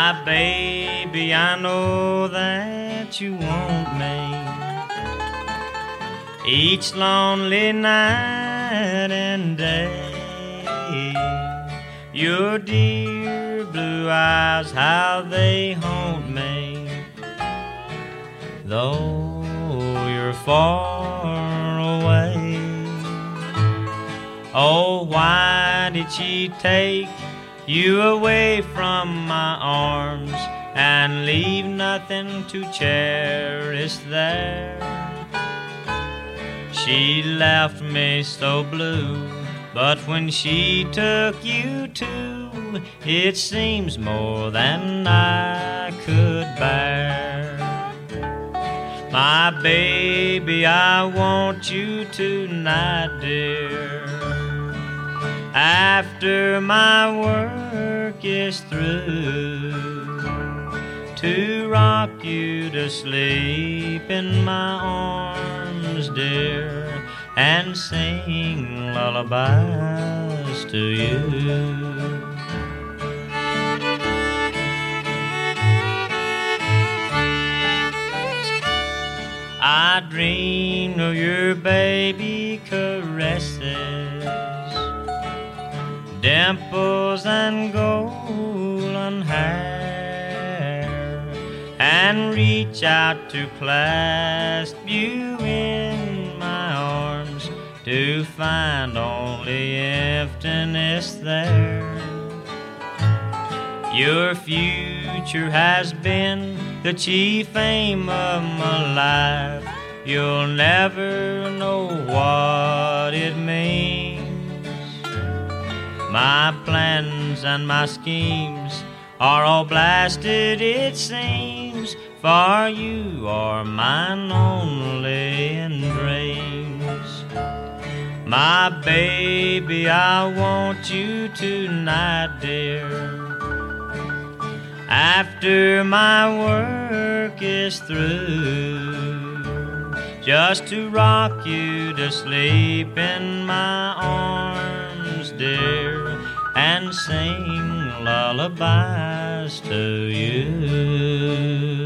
My baby, I know that you want me each lonely night and day. Your dear blue eyes, how they haunt me, though you're far away. Oh, why did she take you away from my arms and leave nothing to cherish there? She left me so blue, but when she took you too, it seems more than I could bear. My baby, I want you tonight, dear. After my work is through, to rock you to sleep in my arms, dear, and sing lullabies to you. I dream of your baby caresses, dimples and golden hair, and reach out to clasp you in my arms, to find only emptiness there. Your future has been the chief aim of my life. You'll never know what it means. My plans and my schemes are all blasted, it seems, for you are mine only in dreams. My baby, I want you tonight, dear. After my work is through, just to rock you to sleep in my arms, dear, and sing lullabies to you.